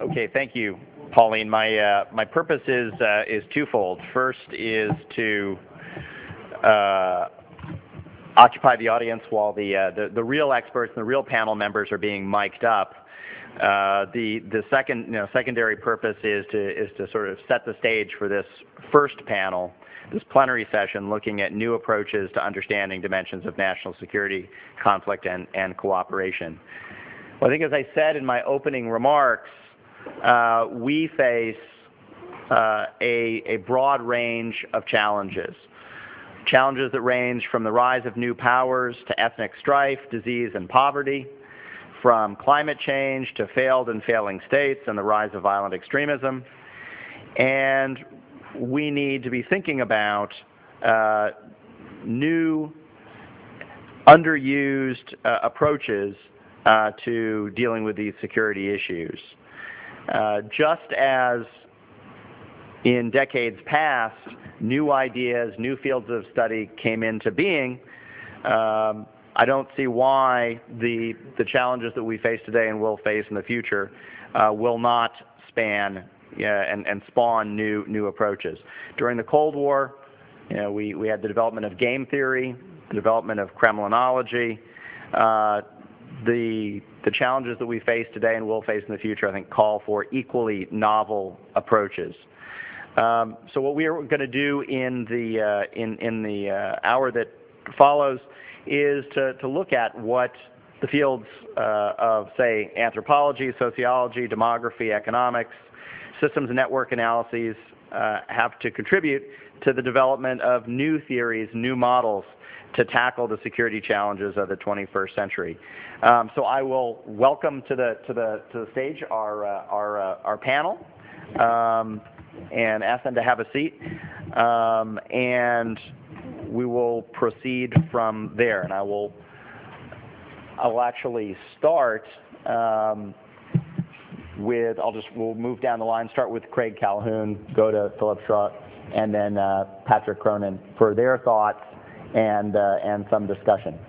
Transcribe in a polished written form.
Okay, thank you, Pauline. My purpose is twofold. First is to occupy the audience while the real experts and the real panel members are being mic'd up. The secondary purpose is to sort of set the stage for this first panel, this plenary session, looking at new approaches to understanding dimensions of national security, conflict, and cooperation. Well, I think, as I said in my opening remarks, we face a broad range of challenges. Challenges that range from the rise of new powers to ethnic strife, disease, and poverty, from climate change to failed and failing states and the rise of violent extremism. And we need to be thinking about new, underused approaches to dealing with these security issues. Just as in decades past, new ideas, new fields of study came into being, I don't see why the challenges that we face today and will face in the future will not span and spawn new approaches. During the Cold War, we had the development of game theory, the development of Kremlinology. The challenges that we face today and will face in the future, I think, call for equally novel approaches. So what we are going to do in the hour that follows is to look at what the fields of, say, anthropology, sociology, demography, economics, systems and network analyses have to contribute to the development of new theories, new models to tackle the security challenges of the 21st century. So I will welcome to the stage our panel and ask them to have a seat, and we will proceed from there. And I will actually start with, we'll move down the line, start with Craig Calhoun, go to Philip Schrodt, and then Patrick Cronin for their thoughts and some discussion.